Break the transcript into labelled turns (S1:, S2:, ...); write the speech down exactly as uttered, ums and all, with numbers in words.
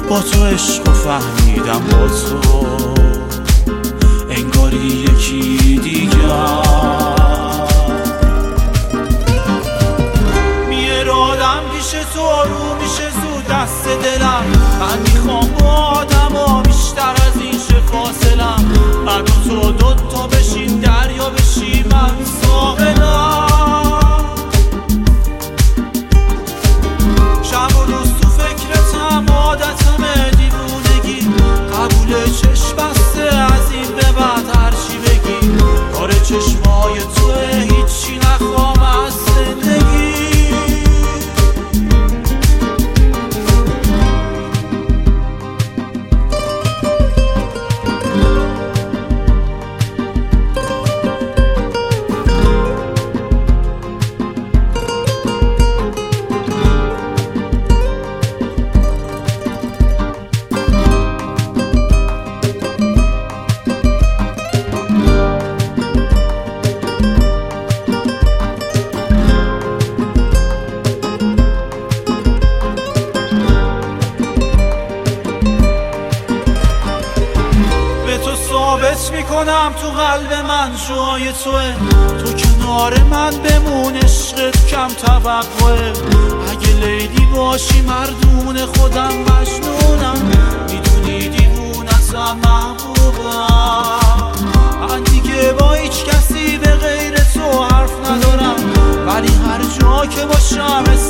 S1: با تو عشق و فهمیدم با تو انگاری یکی دیگر. میرادم پیش تو رو میشه زود دست دلم، من میخوام با آدم ها بیشتر از این شه فاصلم. من و تو دوتا بشیم دریا بشیم من ساحلم. شب و روز تو فکرتم عادتمه دیوونگی، قبول چشم بسته از این به بعد هرچی بگی. کار چشمای توه هیچی نخوام از زندگی. ثابت میکنم تو قلب من جای توه، تو کنار من بمون عشقت کم توقعه. اگه لیلی باشی مردون خودم مجنونم، میدونی دیوونتم محبوبم. من دیگه با هیچ کسی به غیر تو حرف ندارم، ولی هر جا که باشم